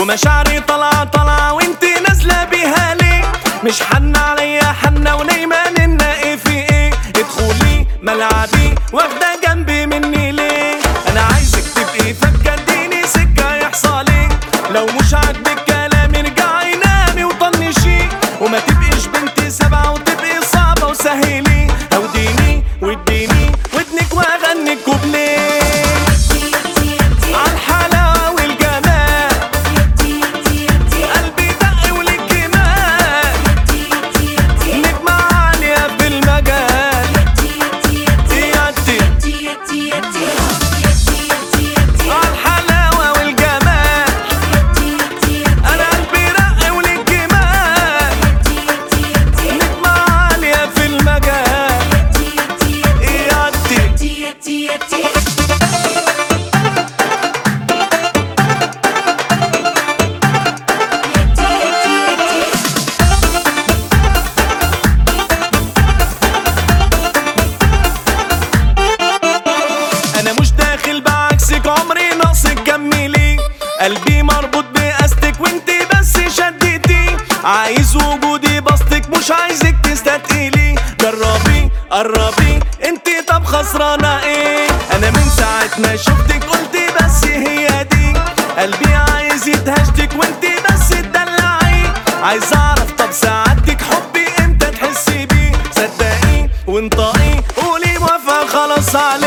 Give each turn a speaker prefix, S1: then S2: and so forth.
S1: ومشاعري طالعة وانت نازلة بيها ليه؟ مش حنة عليا حنة ونايمة ننا ايه في ايه؟ ادخلي ملعبي واخدة جنبي مني ليه؟ انا عايزك تبقي فكة اديني سكة يحصل ايه؟ لو مش عاجبك كلامي ارجعي نامي وطنشي، وما تبقيش بنتي سبعة وتبقي صعبة وسهلي، او ديني واديني ودنك واغني كوبليه عالحلاوة والجمال، قلبي دق ولك جمال، نجمة عالية في المجال، عالحلاوة والجمال، أنا قلبي دق ولك جمال، نجمة عالية في المجال. أنا مش داخل بعكسك عمري ناقصك كملي، قلبي مربوط بقاستك وانتي بس شدتي، عايز وجودي بسطك مش عايزك تستتقلي، جربي قربي انتي طب خسرانة ايه؟ انا من ساعة ما شفتك قلت بس هي دي، قلبي عايز يتهشتك وانتي بس تدلعي، عايز اعرف طب سعادتك حبي امتى تحسي بيه؟ صدقي وانطقي قولي موافقة خلاص عليك.